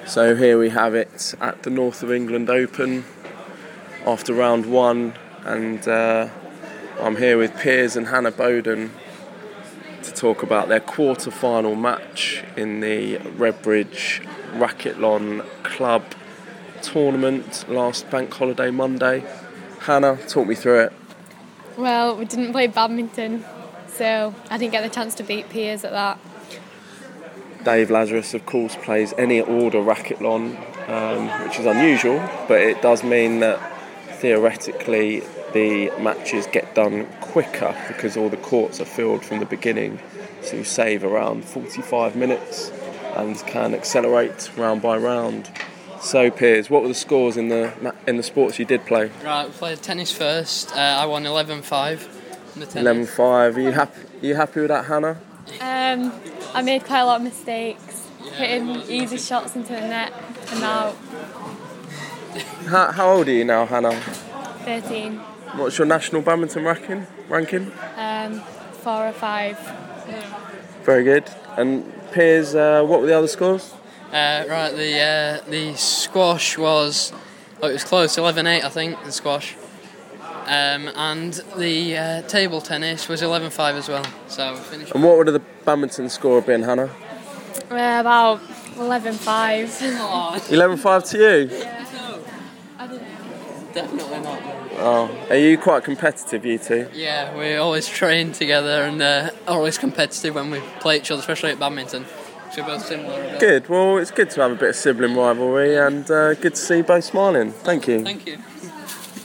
So here we have it at the North of England Open after round one, and I'm here with Piers and Hannah Bowden to talk about their quarter-final match in the Redbridge Racquetball Club tournament last Bank Holiday Monday. Hannah, talk me through it. Well, we didn't play badminton, so I didn't get the chance to beat Piers at that. Dave Lazarus, of course, plays any order racquetball, which is unusual, but it does mean that theoretically the matches get done quicker because all the courts are filled from the beginning, so you save around 45 minutes and can accelerate round by round. So, Piers, what were the scores in the sports you did play? Right, we played tennis first. I won 11-5 in the tennis. 11-5. Are you happy with that, Hannah? I made quite a lot of mistakes, hitting easy shots into the net and out. How old are you now, Hannah? 13. What's your national badminton ranking? 4 or 5. Very good. And Piers, what were the other scores? Right, the squash was, it was close, 11-8 I think, the squash. And the table tennis was 11-5 as well. So we finished. And what would the badminton score have been, Hannah? About 11-5. 11-5 to you? Yeah. I don't know. Definitely not. Oh, are you quite competitive, you two? Yeah, we always train together and are always competitive when we play each other, especially at badminton. So we're both similar. A bit. Good. Well, it's good to have a bit of sibling rivalry and good to see you both smiling. Thank you. Thank you.